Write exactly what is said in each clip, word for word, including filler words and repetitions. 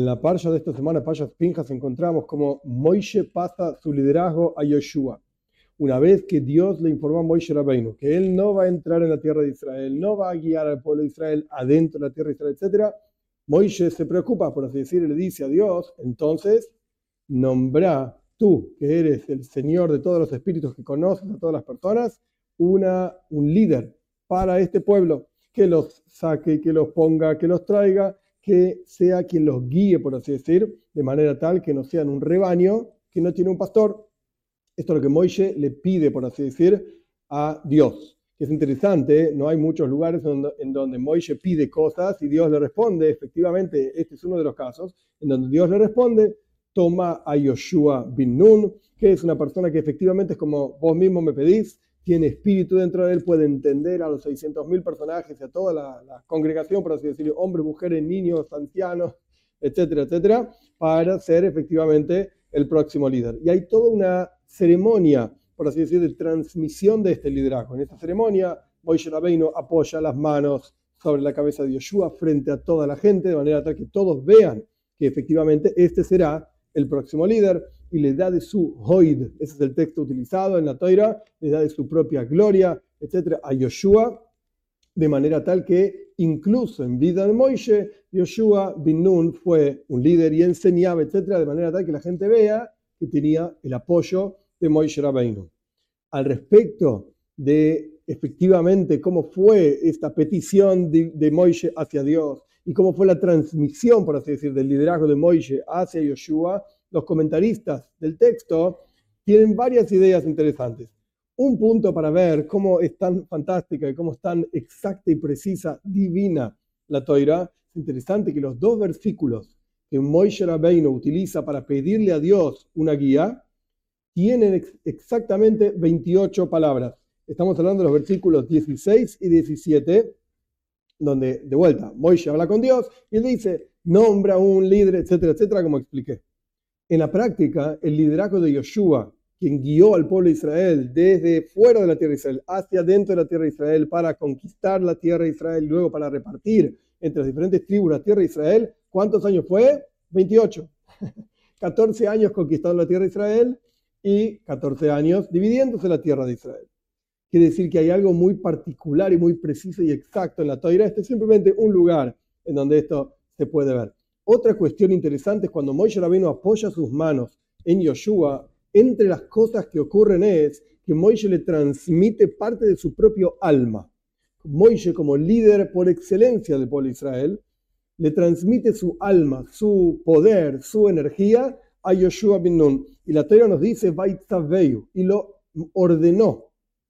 la parsha de esta semana, Parshas Pinjas, encontramos como Moishe pasa su liderazgo a Yoshua. Una vez que Dios le informó a Moishe Rabbeinu que él no va a entrar en la tierra de Israel, no va a guiar al pueblo de Israel adentro de la tierra de Israel, etcétera, Moishe se preocupa, por así decir, y le dice a Dios, entonces, nombra tú, que eres el Señor de todos los espíritus, que conoces a todas las personas, una, un líder para este pueblo, que los saque, que los ponga, que los traiga, que sea quien los guíe, por así decir, de manera tal que no sean un rebaño que no tiene un pastor. Esto es lo que Moishe le pide, por así decir, a Dios. Es interesante, no hay muchos lugares en donde, en donde Moishe pide cosas y Dios le responde. Efectivamente, este es uno de los casos en donde Dios le responde, toma a Yoshua bin Nun, que es una persona que efectivamente es como vos mismo me pedís, tiene espíritu dentro de él, puede entender a los seiscientos mil personajes y a toda la, la congregación, por así decirlo, hombres, mujeres, niños, ancianos, etcétera, etcétera, para ser efectivamente el próximo líder. Y hay toda una ceremonia, por así decir, de transmisión de este liderazgo. En esta ceremonia, Moishe Rabbeinu apoya las manos sobre la cabeza de Yoshua frente a toda la gente, de manera tal que todos vean que efectivamente este será el próximo líder, y le da de su hoid, ese es el texto utilizado en la Toira, le da de su propia gloria, etcétera, a Yoshua, de manera tal que incluso en vida de Moishe, Yoshua bin Nun fue un líder y enseñaba, etcétera, de manera tal que la gente vea que tenía el apoyo de Moishe Rabbeinu. Al respecto de efectivamente cómo fue esta petición de, de Moishe hacia Dios y cómo fue la transmisión, por así decir, del liderazgo de Moishe hacia Yoshua, los comentaristas del texto tienen varias ideas interesantes. Un punto para ver cómo es tan fantástica y cómo es tan exacta y precisa, divina la Toira. Es interesante que los dos versículos que Moishe Rabbeinu utiliza para pedirle a Dios una guía tienen ex- exactamente veintiocho palabras. Estamos hablando de los versículos dieciséis y diecisiete, donde, de vuelta, Moishe habla con Dios y él dice, nombra un líder, etcétera, etcétera, como expliqué. En la práctica, el liderazgo de Yoshua, quien guió al pueblo de Israel desde fuera de la tierra de Israel hacia dentro de la tierra de Israel para conquistar la tierra de Israel y luego para repartir entre las diferentes tribus la tierra de Israel, ¿cuántos años fue? veintiocho. catorce años conquistando la tierra de Israel y catorce años dividiéndose la tierra de Israel. Quiere decir que hay algo muy particular y muy preciso y exacto en la Toira. Este es simplemente un lugar en donde esto se puede ver. Otra cuestión interesante es cuando Moishe Rabbeinu apoya sus manos en Yoshua, entre las cosas que ocurren es que Moishe le transmite parte de su propio alma. Moishe, como líder por excelencia del pueblo de Israel, le transmite su alma, su poder, su energía a Yoshua bin Nun. Y la Torah nos dice, Vaitzaveu, y lo ordenó.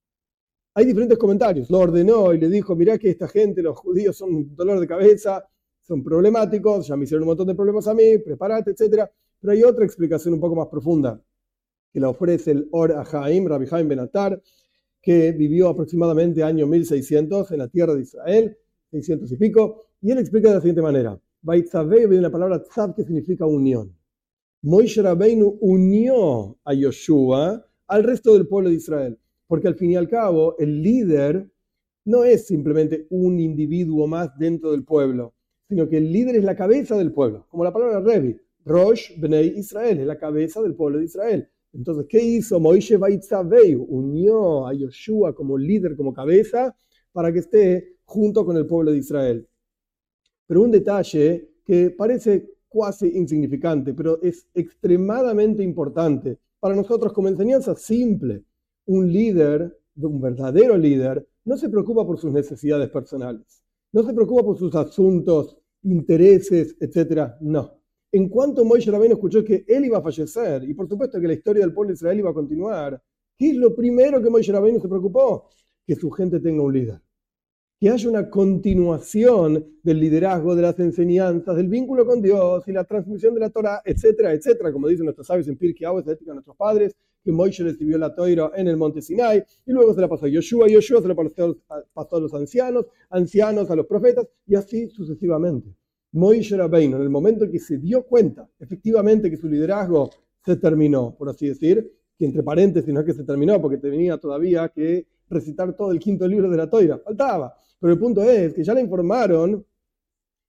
Hay diferentes comentarios. Lo ordenó y le dijo, mirá que esta gente, los judíos, son un dolor de cabeza, son problemáticos, ya me hicieron un montón de problemas a mí, prepárate, etcétera. Pero hay otra explicación un poco más profunda que la ofrece el Or HaHaim, Rabbi Haim Ben Attar, que vivió aproximadamente año mil seiscientos en la tierra de Israel, seiscientos y pico, y él explica de la siguiente manera. Baitzavei viene la palabra tzav, que significa unión. Moishe Rabbeinu unió a Yoshua al resto del pueblo de Israel, porque al fin y al cabo el líder no es simplemente un individuo más dentro del pueblo, sino que el líder es la cabeza del pueblo, como la palabra Revi, Rosh Bnei Israel, es la cabeza del pueblo de Israel. Entonces, ¿qué hizo Moishe Baitzaveu? Unió a Yoshua como líder, como cabeza, para que esté junto con el pueblo de Israel. Pero un detalle que parece casi insignificante, pero es extremadamente importante para nosotros como enseñanza simple. Un líder, un verdadero líder, no se preocupa por sus necesidades personales, no se preocupa por sus asuntos, intereses, etcétera. No. En cuanto Moishe Rabbeinu escuchó que él iba a fallecer, y por supuesto que la historia del pueblo de Israel iba a continuar, ¿qué es lo primero que Moishe Rabbeinu se preocupó? Que su gente tenga un líder. Que haya una continuación del liderazgo, de las enseñanzas, del vínculo con Dios y la transmisión de la Torah, etcétera, etcétera, como dicen nuestros sabios en Pirkei Avos, la ética de nuestros padres, que Moishe recibió la Torah en el monte Sinai, y luego se la pasó a Yoshua, Yoshua se la pasó, pasó a los ancianos, ancianos a los profetas, y así sucesivamente. Moishe Rabbeinu, en el momento en que se dio cuenta, efectivamente, que su liderazgo se terminó, por así decir, que entre paréntesis no es que se terminó, porque tenía todavía que recitar todo el quinto libro de la Torah, faltaba. Pero el punto es que ya le informaron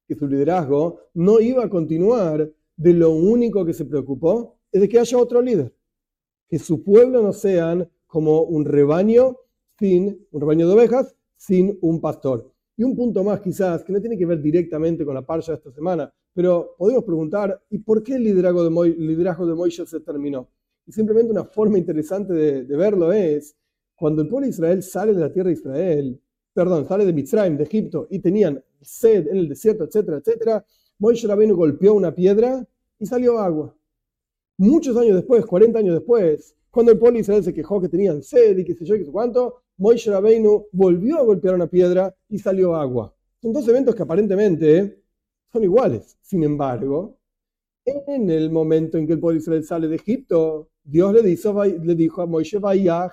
que su liderazgo no iba a continuar, de lo único que se preocupó es de que haya otro líder, que su pueblo no sean como un rebaño sin un rebaño de ovejas sin un pastor. Y un punto más quizás, que no tiene que ver directamente con la parsha de esta semana, pero podemos preguntar, ¿y por qué el liderazgo de, Mo, liderazgo de Moisés se terminó? Y simplemente una forma interesante de, de verlo es, cuando el pueblo de Israel sale de la tierra de Israel, perdón, sale de Mitzrayim, de Egipto, y tenían sed en el desierto, etcétera, etcétera, Moisés Rabbeinu golpeó una piedra y salió agua. Muchos años después, cuarenta años después, cuando el pueblo de Israel se quejó que tenían sed y qué sé yo, qué sé cuánto, Moisés Rabbeinu volvió a golpear una piedra y salió agua. Son dos eventos que aparentemente son iguales. Sin embargo, en el momento en que el pueblo de Israel sale de Egipto, Dios le dijo, le dijo a Moisés, vaya,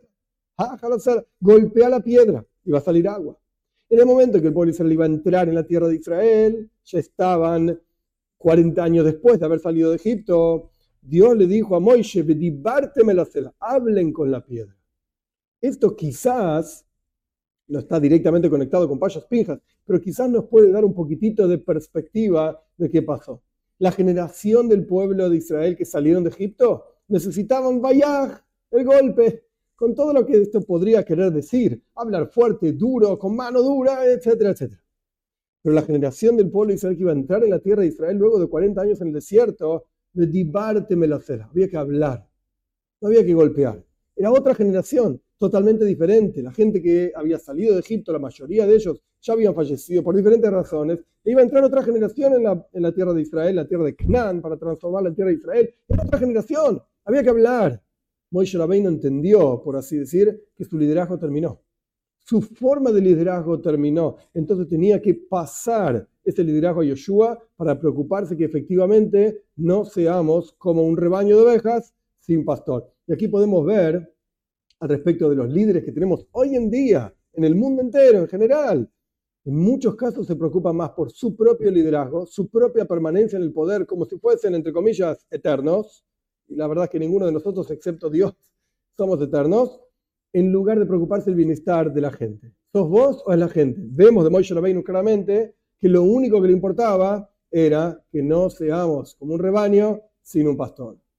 golpea la piedra y va a salir agua. En el momento en que el pueblo de Israel iba a entrar en la tierra de Israel, ya estaban cuarenta años después de haber salido de Egipto, Dios le dijo a Moisés, hablen con la piedra. Esto quizás no está directamente conectado con Payas Pinjas, pero quizás nos puede dar un poquitito de perspectiva de qué pasó. La generación del pueblo de Israel que salieron de Egipto necesitaban vayaj, el golpe, con todo lo que esto podría querer decir, hablar fuerte, duro, con mano dura, etcétera, etcétera. Pero la generación del pueblo de Israel que iba a entrar en la tierra de Israel luego de cuarenta años en el desierto, de dibarte melacera, había que hablar, no había que golpear. Era otra generación, totalmente diferente. La gente que había salido de Egipto, la mayoría de ellos ya habían fallecido por diferentes razones. E iba a entrar otra generación en la, en la tierra de Israel, la tierra de Canaán, para transformarla en tierra de Israel. Era otra generación, había que hablar. Moisés Rabbeinu entendió, por así decir, que su liderazgo terminó. Su forma de liderazgo terminó. Entonces tenía que pasar ese liderazgo a Yoshua para preocuparse que efectivamente no seamos como un rebaño de ovejas sin pastor. Y aquí podemos ver al respecto de los líderes que tenemos hoy en día, en el mundo entero, en general. En muchos casos se preocupan más por su propio liderazgo, su propia permanencia en el poder, como si fuesen, entre comillas, eternos. Y la verdad es que ninguno de nosotros, excepto Dios, somos eternos, en lugar de preocuparse el bienestar de la gente. ¿Sos vos o es la gente? Vemos de Moisés Rabbeinu claramente que lo único que le importaba era que no seamos como un rebaño sin un pastor.